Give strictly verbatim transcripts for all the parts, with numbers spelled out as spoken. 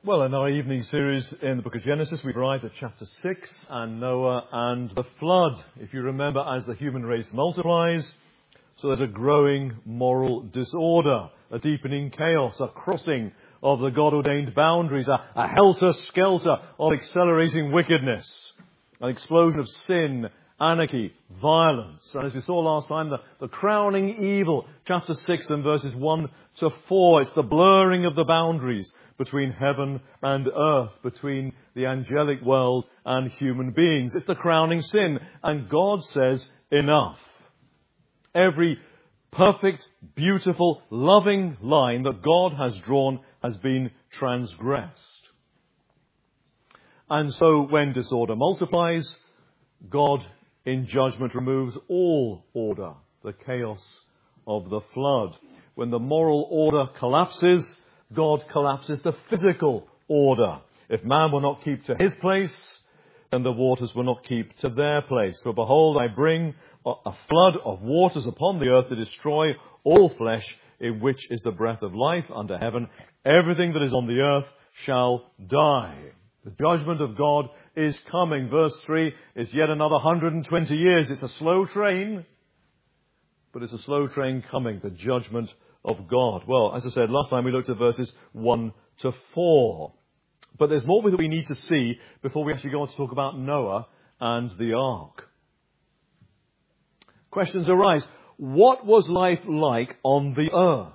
Well, in our evening series in the book of Genesis, we've arrived at chapter six and Noah and the flood. If you remember, as the human race multiplies, so there's a growing moral disorder, a deepening chaos, a crossing of the God-ordained boundaries, a, a helter-skelter of accelerating wickedness, an explosion of sin, anarchy, violence. And as we saw last time, the, the crowning evil, chapter six and verses one to four, it's the blurring of the boundaries between heaven and earth, between the angelic world and human beings. It's the crowning sin. And God says, enough. Every perfect, beautiful, loving line that God has drawn has been transgressed. And so when disorder multiplies, God in judgment removes all order, the chaos of the flood. When the moral order collapses, God collapses the physical order. If man will not keep to his place, then the waters will not keep to their place. For behold, I bring a flood of waters upon the earth to destroy all flesh, in which is the breath of life under heaven. Everything that is on the earth shall die. The judgment of God is coming. Verse three is yet another one hundred twenty years. It's a slow train, but it's a slow train coming, the judgment of God. Well, as I said, last time we looked at verses one to four. But there's more that we need to see before we actually go on to talk about Noah and the ark. Questions arise. What was life like on the earth?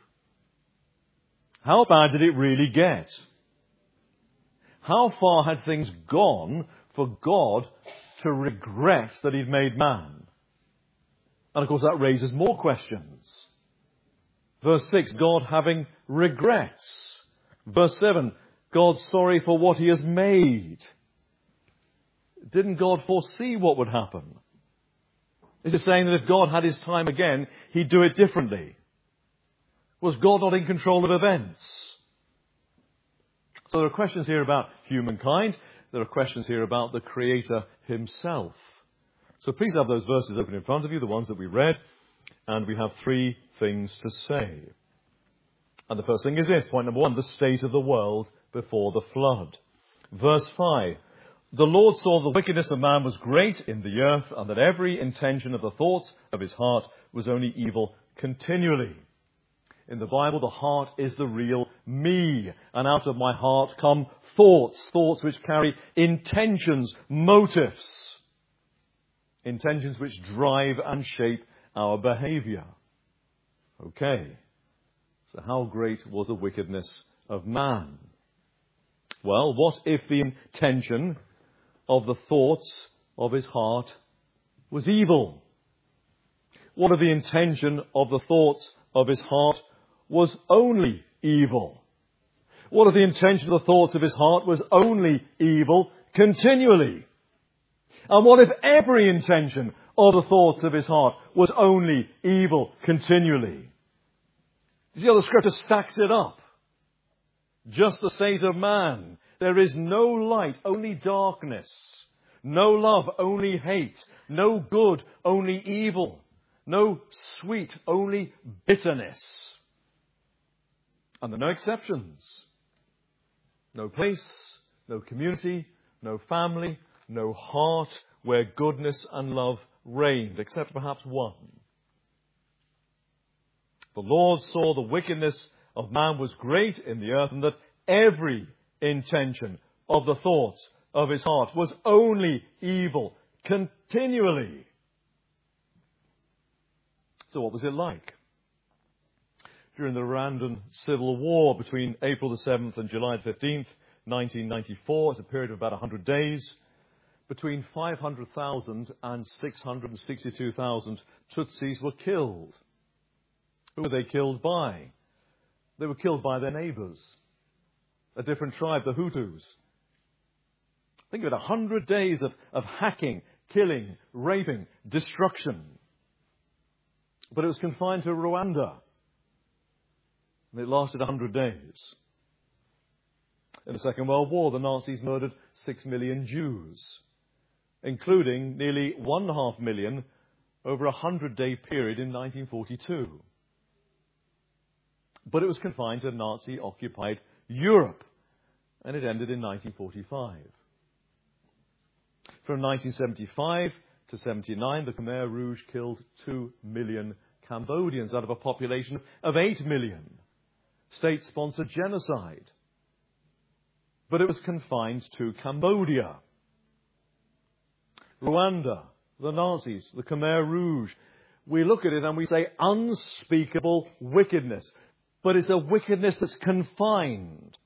How bad did it really get? How far had things gone for God to regret that he'd made man? And of course that raises more questions. Verse six, God having regrets. Verse seven, God sorry for what he has made. Didn't God foresee what would happen? Is it saying that if God had his time again, he'd do it differently? Was God not in control of events? So there are questions here about humankind. There are questions here about the Creator himself. So please have those verses open in front of you, the ones that we read. And we have three things to say. And the first thing is this, point number one, the state of the world before the flood. Verse five, the Lord saw the wickedness of man was great in the earth, and that every intention of the thoughts of his heart was only evil continually. In the Bible, the heart is the real me, and out of my heart come thoughts, thoughts which carry intentions, motives, intentions which drive and shape our behavior. Okay, so how great was the wickedness of man? Well, what if the intention of the thoughts of his heart was evil? What if the intention of the thoughts of his heart was only evil? What if the intention of the thoughts of his heart was only evil continually? And what if every intention of the thoughts of his heart was only evil continually? You see how the scripture stacks it up? Just the state of man. There is no light, only darkness. No love, only hate. No good, only evil. No sweet, only bitterness. And there are no exceptions. No place, no community, no family, no heart where goodness and love reigned, except perhaps one. The Lord saw the wickedness of man was great in the earth, and that every intention of the thoughts of his heart was only evil continually. So what was it like? During the Rwandan Civil War between April the seventh and July the fifteenth, nineteen ninety-four, it's a period of about one hundred days, between five hundred thousand and six hundred sixty-two thousand Tutsis were killed. Who were they killed by? They were killed by their neighbours, a different tribe, the Hutus. Think of it, one hundred days of, of hacking, killing, raping, destruction. But it was confined to Rwanda. And it lasted one hundred days. In the Second World War, the Nazis murdered six million Jews, including nearly one and a half million over a hundred-day period in nineteen forty-two. But it was confined to Nazi-occupied Europe. and it ended in nineteen forty-five. From nineteen seventy-five to seventy-nine, the Khmer Rouge killed two million Cambodians out of a population of eight million. State-sponsored genocide. But it was confined to Cambodia. Rwanda, the Nazis, the Khmer Rouge. We look at it and we say unspeakable wickedness. But it's a wickedness that's confined.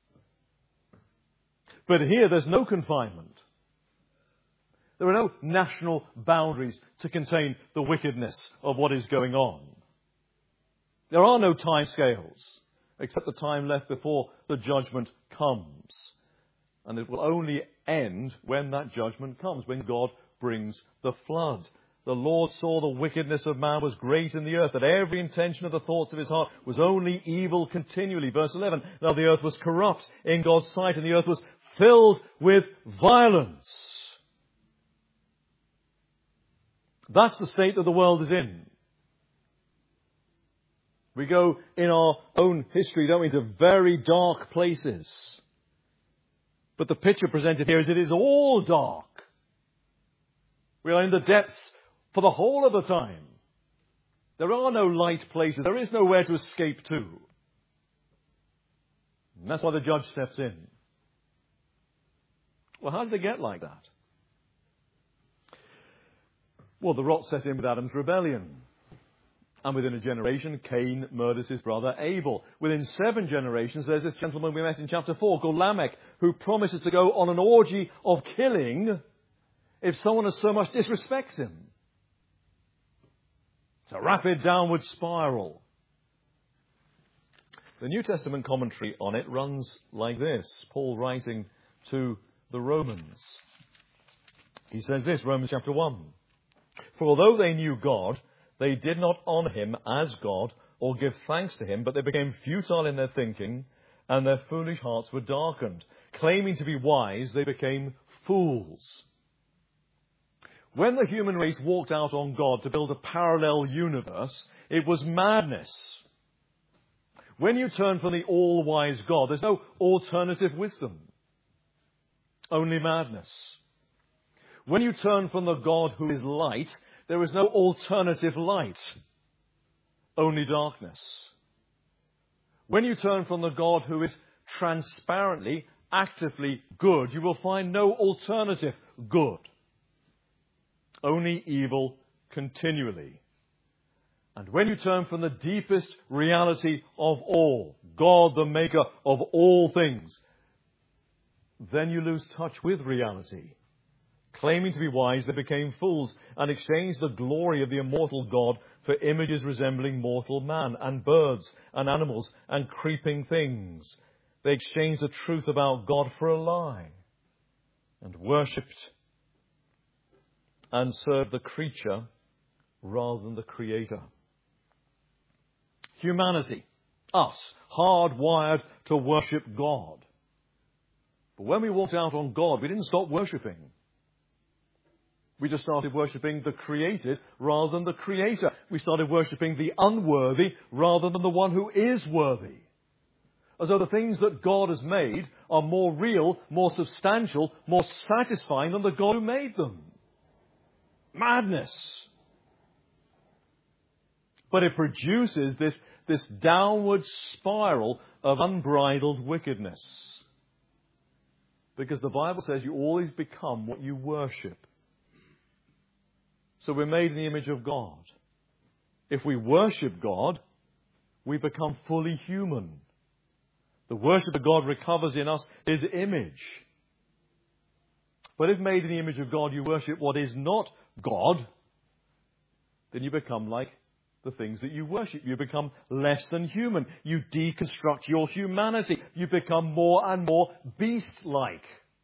But here there's no confinement. There are no national boundaries to contain the wickedness of what is going on. There are no time scales, except the time left before the judgment comes. And it will only end when that judgment comes, when God brings the flood. The Lord saw the wickedness of man was great in the earth, that every intention of the thoughts of his heart was only evil continually. Verse eleven, now the earth was corrupt in God's sight, and the earth was filled with violence. That's the state that the world is in. We go in our own history, don't we, into very dark places. But the picture presented here is it is all dark. We are in the depths for the whole of the time. There are no light places. There is nowhere to escape to. And that's why the judge steps in. Well, how does it get like that? Well, the rot set in with Adam's rebellion. And within a generation, Cain murders his brother Abel. Within seven generations, there's this gentleman we met in chapter four called Lamech, who promises to go on an orgy of killing if someone as so much disrespects him. It's a rapid downward spiral. The New Testament commentary on it runs like this. Paul writing to the Romans. He says this, Romans chapter one. For although they knew God, they did not honour him as God or give thanks to him, but they became futile in their thinking, and their foolish hearts were darkened. Claiming to be wise, they became fools. When the human race walked out on God to build a parallel universe, it was madness. When you turn from the all-wise God, there's no alternative wisdom. Only madness. When you turn from the God who is light, there is no alternative light. Only darkness. When you turn from the God who is transparently, actively good, you will find no alternative good. Only evil continually. And when you turn from the deepest reality of all, God the maker of all things, then you lose touch with reality. Claiming to be wise, they became fools and exchanged the glory of the immortal God for images resembling mortal man and birds and animals and creeping things. They exchanged the truth about God for a lie and worshipped and served the creature rather than the Creator. Humanity, us, hardwired to worship God. But when we walked out on God, we didn't stop worshipping. We just started worshipping the created rather than the Creator. We started worshipping the unworthy rather than the one who is worthy. As though the things that God has made are more real, more substantial, more satisfying than the God who made them. Madness. But it produces this, this downward spiral of unbridled wickedness. Because the Bible says you always become what you worship. So we're made in the image of God. If we worship God, we become fully human. The worship of God recovers in us His image. But if made in the image of God, you worship what is not God, then you become like the things that you worship. You become less than human. You deconstruct your humanity. You become more and more beast-like.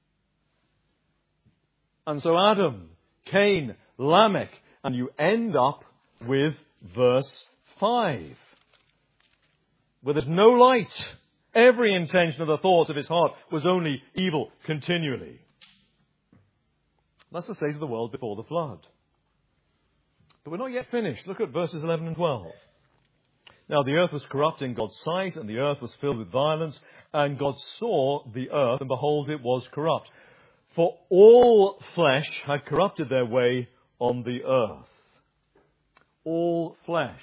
And so Adam, Cain, Lamech, and you end up with verse five, where there's no light. Every intention of the thoughts of his heart was only evil continually. That's the state of the world before the flood. But we're not yet finished. Look at verses eleven and twelve. Now the earth was corrupt in God's sight, and the earth was filled with violence, and God saw the earth, and behold, it was corrupt. For all flesh had corrupted their way on the earth. All flesh.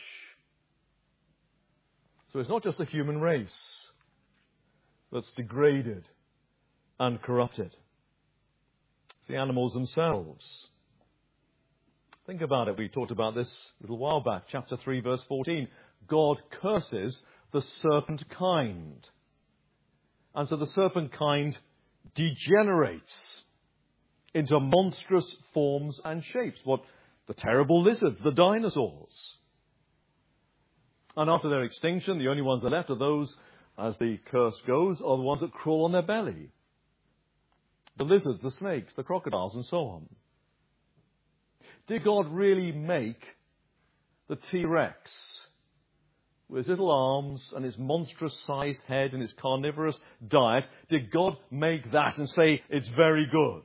So it's not just the human race that's degraded and corrupted. It's the animals themselves. Think about it. We talked about this a little while back. Chapter three, verse fourteen. God curses the serpent kind. And so the serpent kind degenerates into monstrous forms and shapes. What the terrible lizards, the dinosaurs. And after their extinction, the only ones that are left are those, as the curse goes, are the ones that crawl on their belly. The lizards, the snakes, the crocodiles, and so on. Did God really make the T-Rex with his little arms and his monstrous-sized head and his carnivorous diet? Did God make that and say it's very good?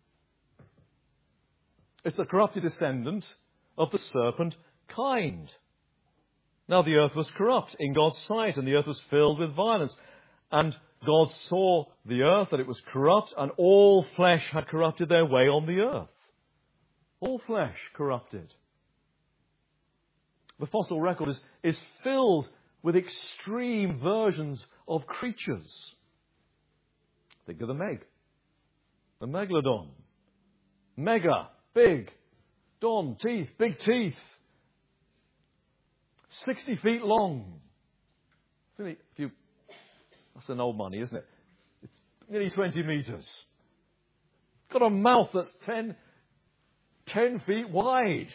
It's the corrupted descendant of the serpent kind. Now the earth was corrupt in God's sight, and the earth was filled with violence. And God saw the earth, that it was corrupt, and all flesh had corrupted their way on the earth. All flesh corrupted. The fossil record is, is filled with extreme versions of creatures. Think of the Meg, the Megalodon. Mega, big, don, teeth, big teeth. sixty feet long. It's nearly, if you, that's an old money, isn't it? It's nearly twenty metres. Got a mouth that's ten, ten feet wide.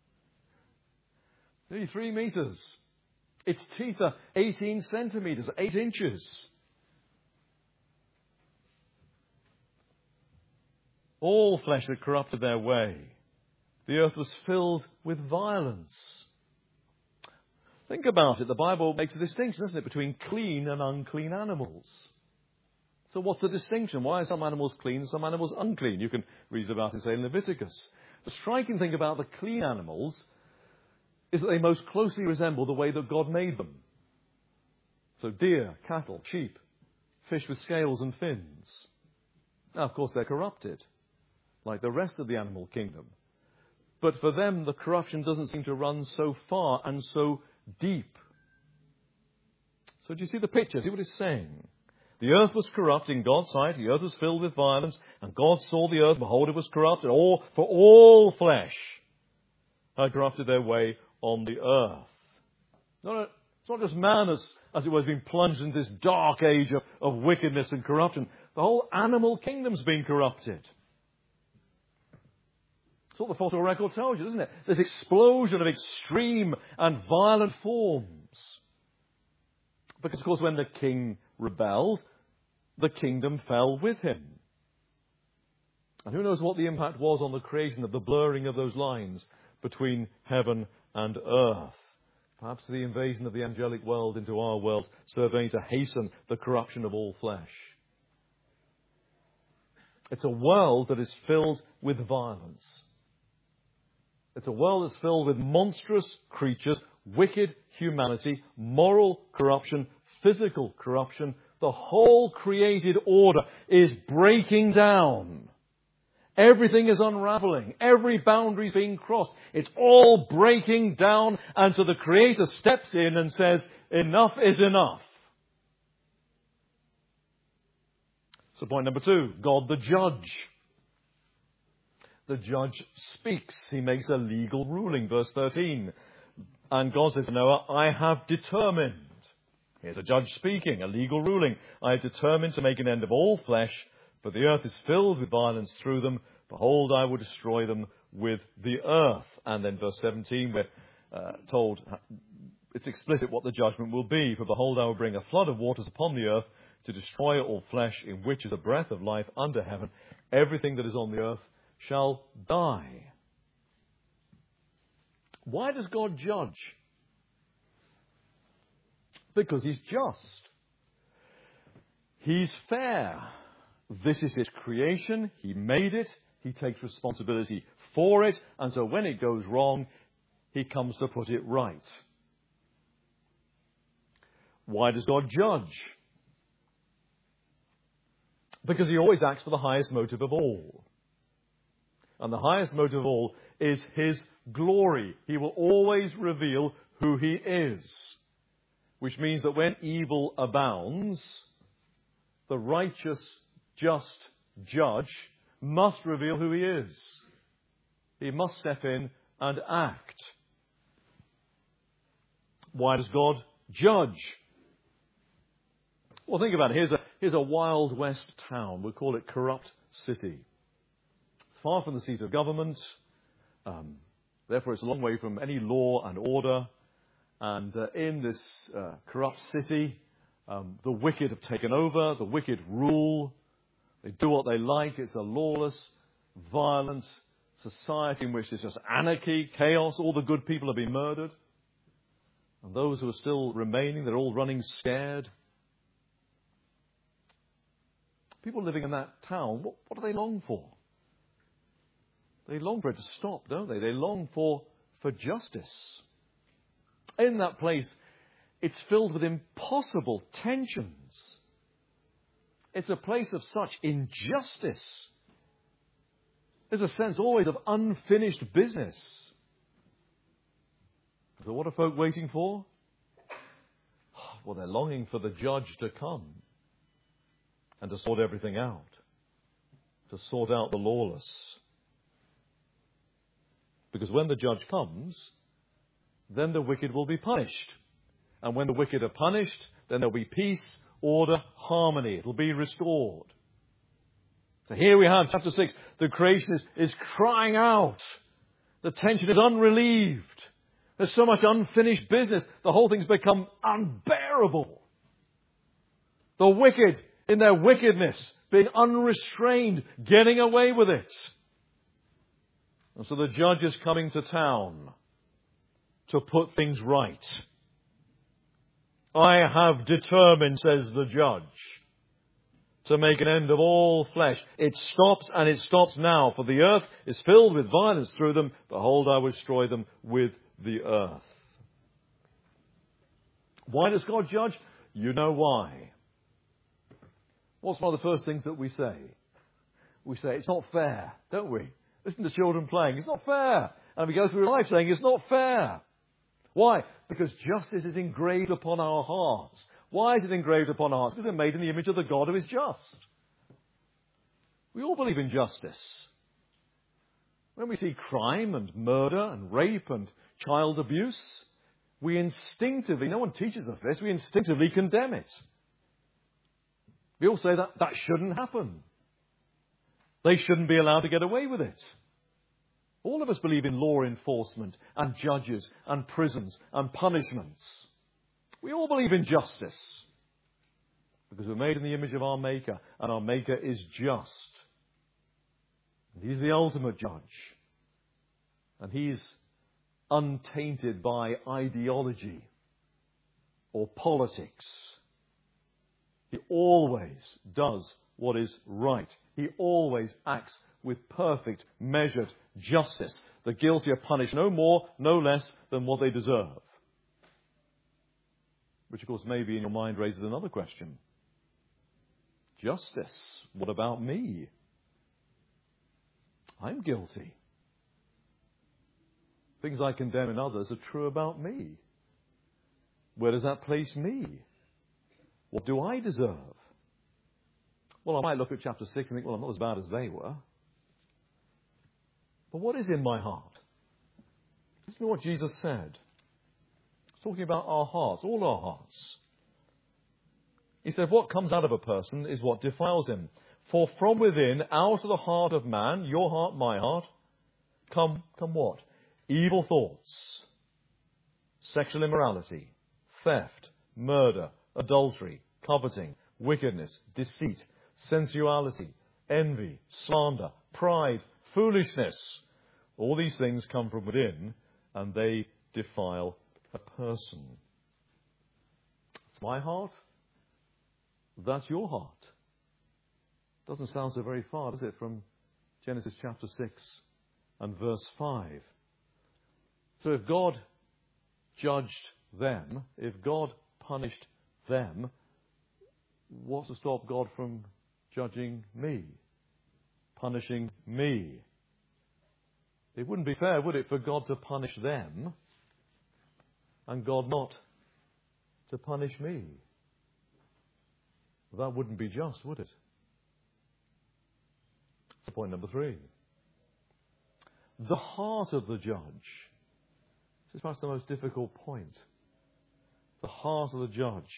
Nearly three metres. Its teeth are eighteen centimetres, eight inches. All flesh had corrupted their way. The earth was filled with violence. Think about it. The Bible makes a distinction, doesn't it, between clean and unclean animals. So what's the distinction? Why are some animals clean and some animals unclean? You can read about it, say, in Leviticus. The striking thing about the clean animals is that they most closely resemble the way that God made them. So deer, cattle, sheep, fish with scales and fins. Now, of course, they're corrupted, like the rest of the animal kingdom. But for them, the corruption doesn't seem to run so far and so deep. So do you see the picture? See what it's saying? The earth was corrupt in God's sight. The earth was filled with violence. And God saw the earth. Behold, it was corrupt. And all, for all flesh had corrupted their way on the earth. No, it's not just man, as, as it was, being plunged into this dark age of, of wickedness and corruption. The whole animal kingdom's been corrupted. That's what the fossil record tells you, doesn't it? This explosion of extreme and violent forms. Because, of course, when the king rebelled, the kingdom fell with him. And who knows what the impact was on the creation of the blurring of those lines between heaven and earth. Perhaps the invasion of the angelic world into our world served only to hasten the corruption of all flesh. It's a world that is filled with violence. It's a world that's filled with monstrous creatures, wicked humanity, moral corruption, physical corruption. The whole created order is breaking down. Everything is unraveling. Every boundary is being crossed. It's all breaking down. And so the Creator steps in and says, enough is enough. So point number two, God the judge. The judge speaks. He makes a legal ruling. Verse thirteen. And God says to Noah, I have determined. Here's a judge speaking, a legal ruling. I have determined to make an end of all flesh, for the earth is filled with violence through them. Behold, I will destroy them with the earth. And then verse seventeen, we're uh, told, it's explicit what the judgment will be. For behold, I will bring a flood of waters upon the earth to destroy all flesh, in which is a breath of life under heaven. Everything that is on the earth shall die. Why does God judge? Because he's just. He's fair. This is his creation. He made it. He takes responsibility for it. And so when it goes wrong, he comes to put it right. Why does God judge? Because he always acts for the highest motive of all. And the highest motive of all is his glory. He will always reveal who he is. Which means that when evil abounds, the righteous, just judge must reveal who he is. He must step in and act. Why does God judge? Well, think about it. Here's a, here's a Wild West town. We'll call it Corrupt City. It's far from the seat of government. Um, therefore, it's a long way from any law and order. And uh, in this uh, corrupt city, um, the wicked have taken over. The wicked rule. They do what they like. It's a lawless, violent society in which there's just anarchy, chaos. All the good people have been murdered. And those who are still remaining, they're all running scared. People living in that town, what, what do they long for? They long for it to stop, don't they? They long for, for justice. In that place, it's filled with impossible tensions. It's a place of such injustice. There's a sense always of unfinished business. So what are folk waiting for? Well, they're longing for the judge to come and to sort everything out, to sort out the lawless. Because when the judge comes, then the wicked will be punished. And when the wicked are punished, then there'll be peace, order, harmony. It'll be restored. So here we have chapter six. The creation is, is crying out. The tension is unrelieved. There's so much unfinished business. The whole thing's become unbearable. The wicked, in their wickedness, being unrestrained, getting away with it. And so the judge is coming to town to put things right. I have determined, says the judge, to make an end of all flesh. It stops, and it stops now, for the earth is filled with violence through them. Behold, I will destroy them with the earth. Why does God judge? You know why. What's one of the first things that we say? We say, it's not fair, don't we? Listen to children playing. It's not fair. And we go through life saying, it's not fair. Why? Because justice is engraved upon our hearts. Why is it engraved upon our hearts? Because we're made in the image of the God who is just. We all believe in justice. When we see crime and murder and rape and child abuse, we instinctively, no one teaches us this, we instinctively condemn it. We all say that that shouldn't happen. They shouldn't be allowed to get away with it. All of us believe in law enforcement and judges and prisons and punishments. We all believe in justice because we're made in the image of our Maker, and our Maker is just. And he's the ultimate judge. And he's untainted by ideology or politics. He always does what is right. He always acts with perfect, measured justice. The guilty are punished no more, no less than what they deserve. Which, of course, maybe in your mind raises another question. Justice. What about me? I'm guilty. Things I condemn in others are true about me. Where does that place me? What do I deserve? Well, I might look at chapter six and think, well, I'm not as bad as they were. But what is in my heart? Listen to what Jesus said. He's talking about our hearts, all our hearts. He said, what comes out of a person is what defiles him. For from within, out of the heart of man, your heart, my heart, come, come what? Evil thoughts, sexual immorality, theft, murder, adultery, coveting, wickedness, deceit, sensuality, envy, slander, pride, foolishness. All these things come from within, and they defile a person. It's my heart. That's your heart. Doesn't sound so very far, does it, from Genesis chapter six and verse five. So if God judged them, if God punished them, what's to stop God from judging me, punishing me? It wouldn't be fair, would it, for God to punish them and God not to punish me? That wouldn't be just, would it? That's point number three. The heart of the judge. This is perhaps the most difficult point. The heart of the judge.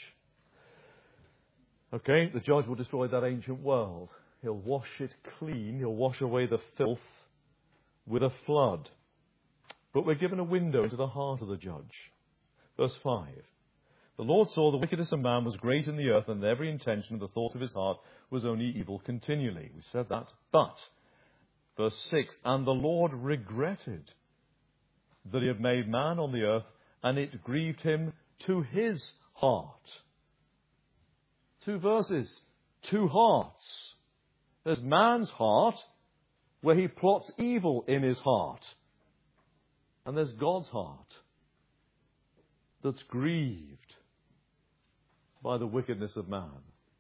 Okay, the judge will destroy that ancient world. He'll wash it clean. He'll wash away the filth with a flood. But we're given a window into the heart of the judge. Verse five. The Lord saw the wickedness of man was great in the earth, and every intention of the thoughts of his heart was only evil continually. We said that. But, verse six, and the Lord regretted that he had made man on the earth, and it grieved him to his heart. Two verses. Two hearts. There's man's heart, where he plots evil in his heart. And there's God's heart, that's grieved by the wickedness of man.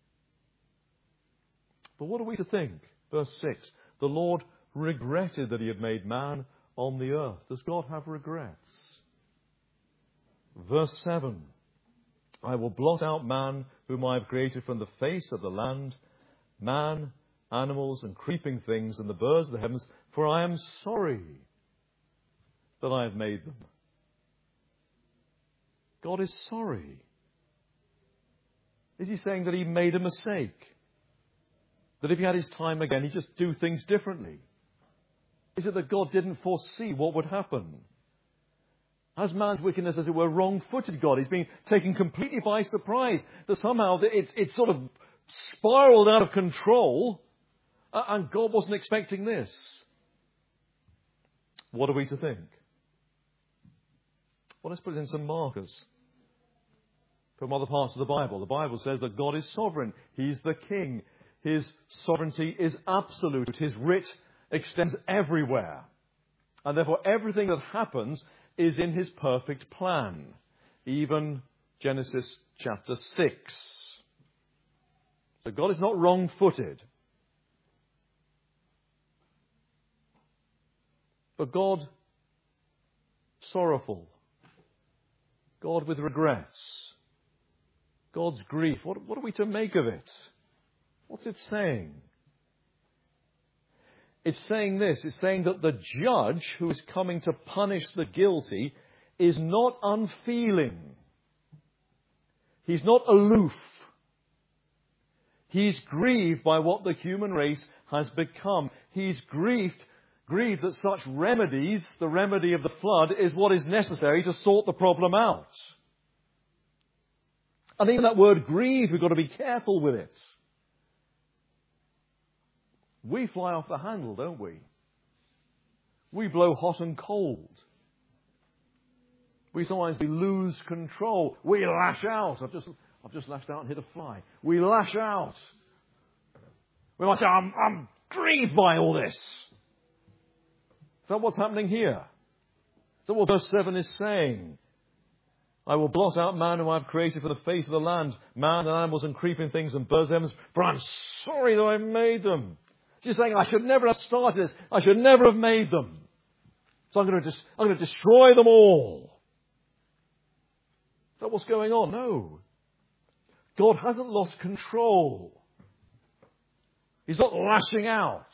But what are we to think? Verse six. The Lord regretted that he had made man on the earth. Does God have regrets? Verse seven. I will blot out man whom I have created from the face of the land, man, animals and creeping things and the birds of the heavens, for I am sorry that I have made them. God is sorry. Is he saying that he made a mistake? That if he had his time again, he'd just do things differently? Is it that God didn't foresee what would happen? Has man's wickedness, as it were, wrong-footed God? He's been taken completely by surprise. That somehow it's, it's sort of spiraled out of control, and God wasn't expecting this. What are we to think? Well, let's put in some markers from other parts of the Bible. The Bible says that God is sovereign. He's the king. His sovereignty is absolute. His writ extends everywhere. And therefore everything that happens is in his perfect plan. Even Genesis chapter six. So God is not wrong-footed. But God sorrowful. God with regrets. God's grief. What, what are we to make of it? What's it saying? It's saying this. It's saying that the judge who is coming to punish the guilty is not unfeeling. He's not aloof. He's grieved by what the human race has become. He's grieved, grieved that such remedies, the remedy of the flood, is what is necessary to sort the problem out. And even that word grieved, we've got to be careful with it. We fly off the handle, don't we? We blow hot and cold. We sometimes we lose control. We lash out. I've just, I've just lashed out and hit a fly. We lash out. We might say, I'm, I'm grieved by all this. Is that what's happening here? Is that what verse seven is saying? I will blot out man whom I have created for the face of the land, man and animals and creeping things and birds of heavens, for I'm sorry that I made them. She's saying, I should never have started this. I should never have made them. So I'm going to, dis- I'm going to destroy them all. Is that what's going on? No. God hasn't lost control. He's not lashing out.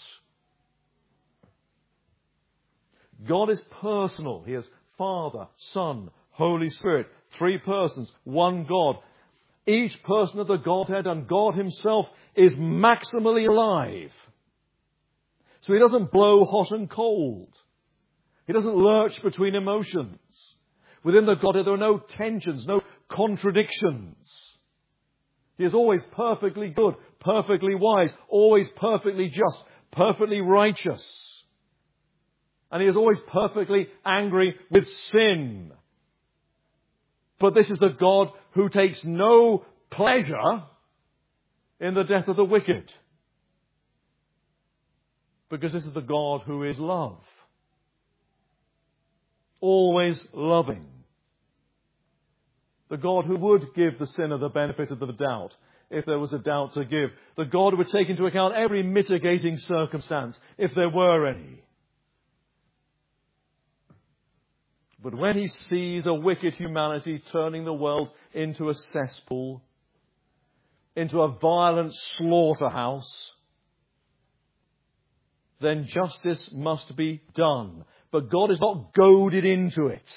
God is personal. He is Father, Son, Holy Spirit. Three persons, one God. Each person of the Godhead and God himself is maximally alive. So he doesn't blow hot and cold. He doesn't lurch between emotions. Within the Godhead there are no tensions, no contradictions. He is always perfectly good, perfectly wise, always perfectly just, perfectly righteous. And he is always perfectly angry with sin. But this is the God who takes no pleasure in the death of the wicked. Because this is the God who is love. Always loving. The God who would give the sinner the benefit of the doubt, if there was a doubt to give. The God who would take into account every mitigating circumstance, if there were any. But when he sees a wicked humanity turning the world into a cesspool, into a violent slaughterhouse, then justice must be done. But God is not goaded into it.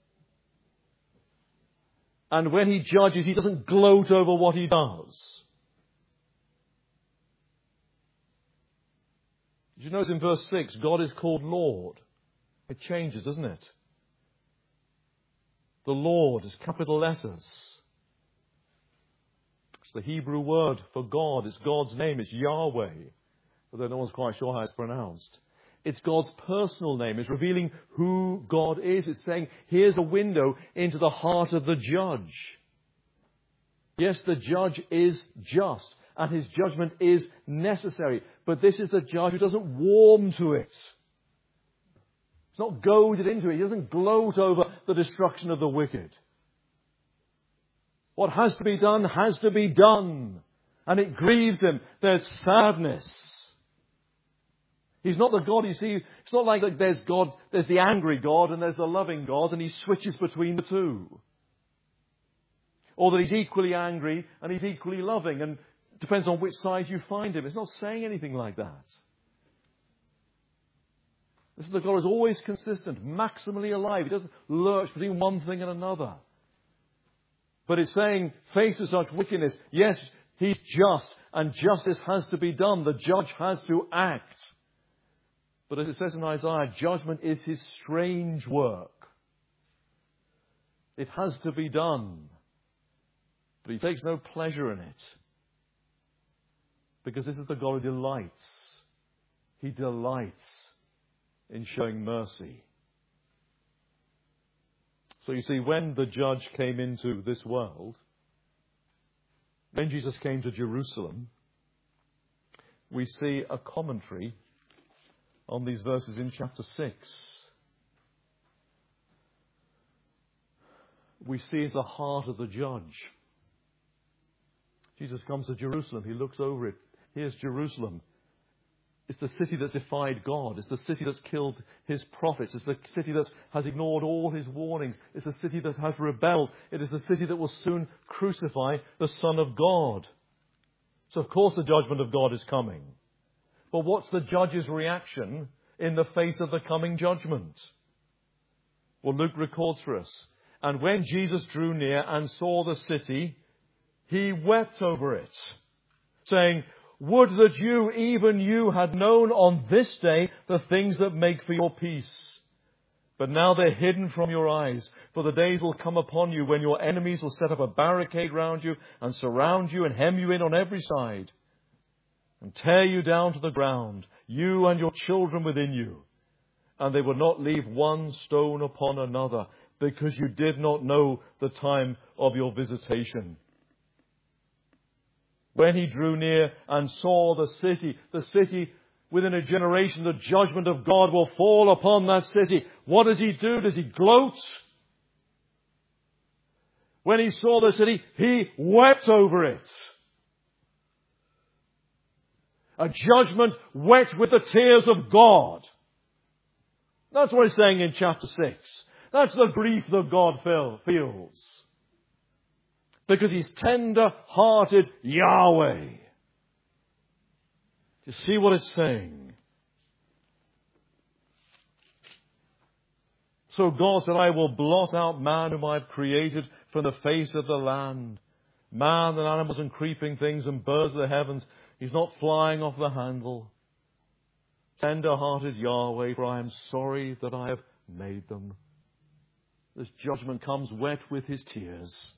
And when he judges, he doesn't gloat over what he does. Did you notice in verse six, God is called Lord? It changes, doesn't it? The Lord is capital letters. It's the Hebrew word for God. It's God's name. It's Yahweh. Although no one's quite sure how it's pronounced. It's God's personal name. It's revealing who God is. It's saying, here's a window into the heart of the judge. Yes, the judge is just, and his judgment is necessary. But this is the judge who doesn't warm to it. He's not goaded into it. He doesn't gloat over the destruction of the wicked. What has to be done has to be done. And it grieves him. There's sadness. He's not the God, you see, it's not like, like there's God, there's the angry God and there's the loving God and he switches between the two. Or that he's equally angry and he's equally loving, and it depends on which side you find him. It's not saying anything like that. This is the God who's always consistent, maximally alive. He doesn't lurch between one thing and another. But it's saying, face to such wickedness, yes, he's just and justice has to be done. The judge has to act. But as it says in Isaiah, judgment is his strange work. It has to be done. But he takes no pleasure in it. Because this is the God who delights. He delights in showing mercy. So you see, when the judge came into this world, when Jesus came to Jerusalem, we see a commentary on these verses in chapter six. We see the heart of the judge. Jesus comes to Jerusalem. He looks over it. Here's Jerusalem. It's the city that's defied God. It's the city that's killed his prophets. It's the city that has ignored all his warnings. It's the city that has rebelled. It is the city that will soon crucify the Son of God. So of course the judgment of God is coming. But what's the judge's reaction in the face of the coming judgment? Well, Luke records for us. And when Jesus drew near and saw the city, he wept over it, saying, would that you, even you, had known on this day the things that make for your peace. But now they're hidden from your eyes. For the days will come upon you when your enemies will set up a barricade round you and surround you and hem you in on every side and tear you down to the ground, you and your children within you. And they will not leave one stone upon another, because you did not know the time of your visitation. When he drew near and saw the city, the city within a generation, the judgment of God will fall upon that city. What does he do? Does he gloat? When he saw the city, he wept over it. A judgment wet with the tears of God. That's what he's saying in chapter six. That's the grief that God feels. Because he's tender-hearted Yahweh. Do you see what it's saying? So God said, I will blot out man whom I have created from the face of the land. Man and animals and creeping things and birds of the heavens. He's not flying off the handle. Tender-hearted Yahweh, for I am sorry that I have made them. This judgment comes wet with his tears.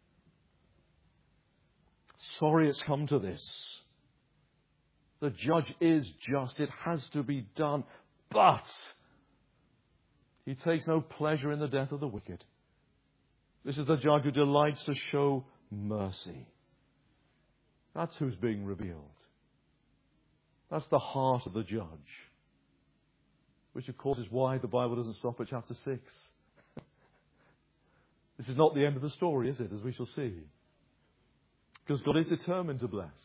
Sorry it's come to this. The judge is just. It has to be done. But he takes no pleasure in the death of the wicked. This is the judge who delights to show mercy. That's who's being revealed. That's the heart of the judge. Which, of course, is why the Bible doesn't stop at chapter six. This is not the end of the story, is it? As we shall see. Because God is determined to bless.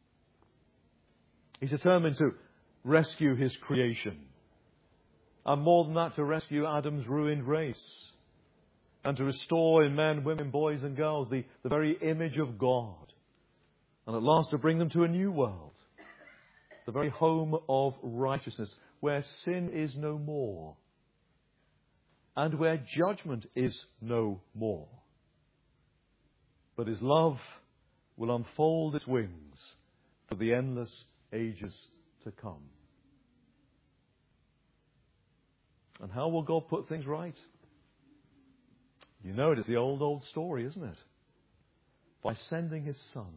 He's determined to rescue His creation. And more than that, to rescue Adam's ruined race. And to restore in men, women, boys and girls the, the very image of God. And at last to bring them to a new world. The very home of righteousness, where sin is no more. And where judgment is no more. But His love will unfold its wings for the endless ages to come. And how will God put things right? You know it is the old, old story, isn't it? By sending His Son.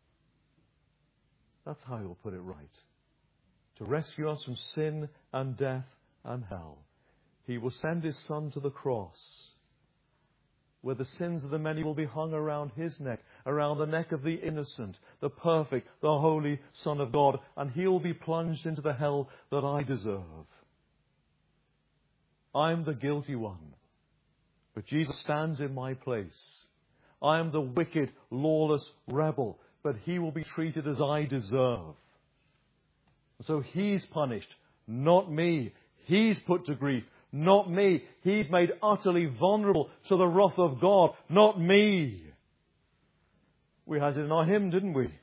That's how He'll put it right. To rescue us from sin and death and hell. He will send His Son to the cross, where the sins of the many will be hung around His neck, around the neck of the innocent, the perfect, the holy Son of God, and He will be plunged into the hell that I deserve. I'm the guilty one, but Jesus stands in my place. I am the wicked, lawless rebel, but He will be treated as I deserve. So He's punished, not me. He's put to grief, not me. He's made utterly vulnerable to the wrath of God, not me. We had it in our hymn, didn't we?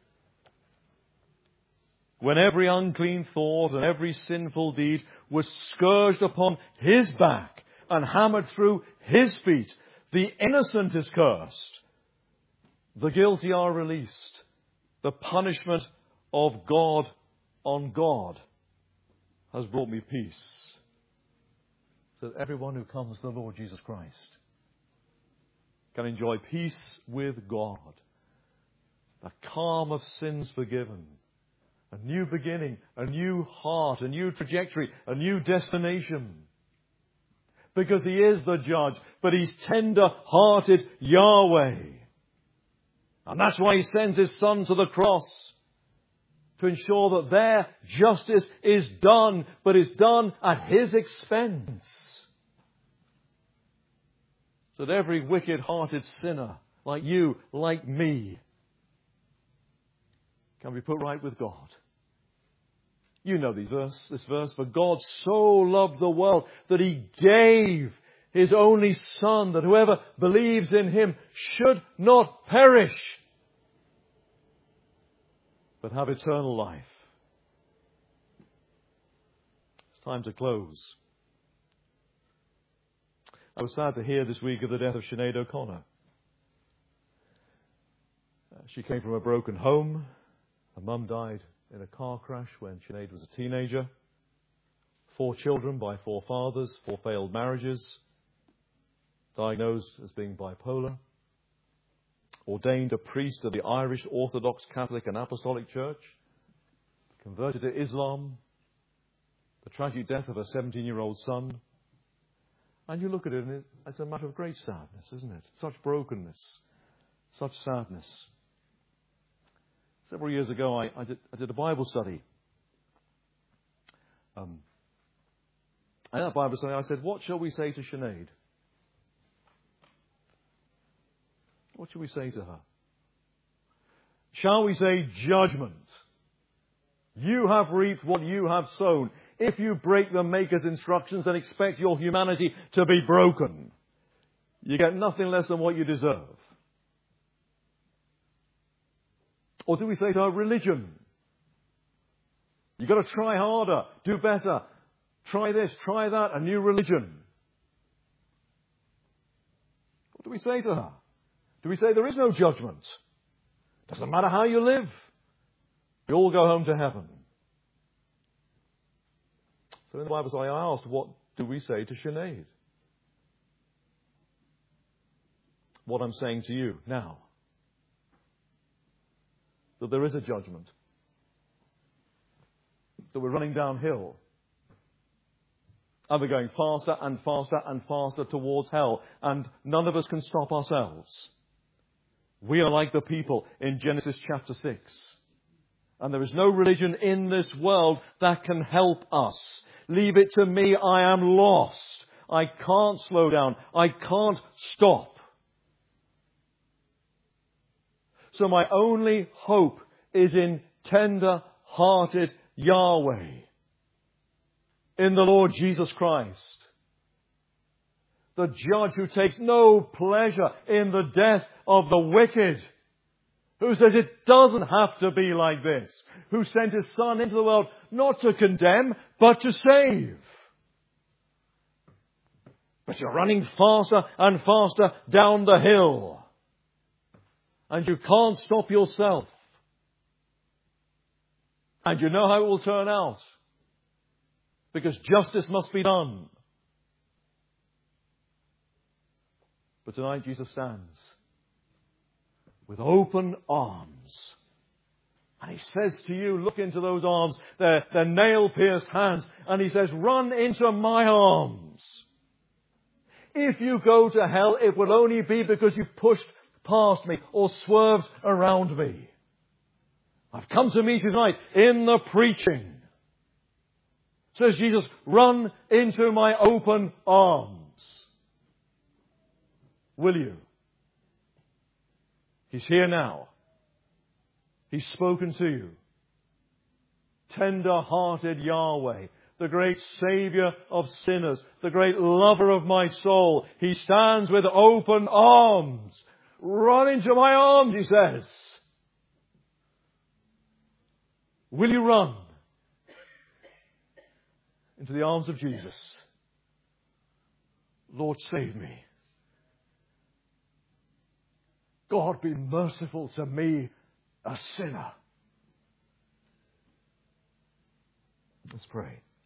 When every unclean thought and every sinful deed was scourged upon His back and hammered through His feet, the innocent is cursed. The guilty are released. The punishment of God on God has brought me peace. So that everyone who comes to the Lord Jesus Christ can enjoy peace with God, the calm of sins forgiven, a new beginning, a new heart, a new trajectory, a new destination. Because He is the judge, but He's tender-hearted Yahweh. And that's why He sends His Son to the cross, to ensure that their justice is done, but is done at His expense. So that every wicked-hearted sinner, like you, like me, can be put right with God. You know these verse, this verse. For God so loved the world that He gave His only Son, that whoever believes in Him should not perish, but have eternal life. It's time to close. I was sad to hear this week of the death of Sinead O'Connor. Uh, she came from a broken home. Her mum died in a car crash when Sinead was a teenager. Four children by four fathers, four failed marriages, diagnosed as being bipolar. Ordained a priest of the Irish Orthodox Catholic and Apostolic Church. Converted to Islam. The tragic death of her seventeen-year-old son. And you look at it and it's a matter of great sadness, isn't it? Such brokenness. Such sadness. Several years ago, I, I, did, I did a Bible study. Um, and in that Bible study, I said, what shall we say to Sinead? What shall we say to her? Shall we say judgment? You have reaped what you have sown. If you break the Maker's instructions and expect your humanity to be broken, you get nothing less than what you deserve. Or do we say to her, religion? You've got to try harder, do better. Try this, try that, a new religion. What do we say to her? Do we say there is no judgment? Doesn't matter how you live. We all go home to heaven. So in the Bible, I asked, what do we say to Sinead? What I'm saying to you now. That there is a judgment. That we're running downhill. And we're going faster and faster and faster towards hell. And none of us can stop ourselves. We are like the people in Genesis chapter six. And there is no religion in this world that can help us. Leave it to me, I am lost. I can't slow down. I can't stop. So my only hope is in tender-hearted Yahweh, in the Lord Jesus Christ, the judge who takes no pleasure in the death of the wicked, who says it doesn't have to be like this, who sent His Son into the world not to condemn, but to save. But you're running faster and faster down the hill, and you can't stop yourself. And you know how it will turn out, because justice must be done. But tonight Jesus stands with open arms. And He says to you, look into those arms, their, their nail-pierced hands, and He says, run into my arms. If you go to hell, it will only be because you pushed past me or swerved around me. I've come to meet you tonight in the preaching. Says Jesus, run into my open arms. Will you? He's here now. He's spoken to you. Tender-hearted Yahweh, the great Saviour of sinners, the great lover of my soul. He stands with open arms. Run into my arms, He says. Will you run into the arms of Jesus? Lord, save me. God, be merciful to me, a sinner. Let's pray.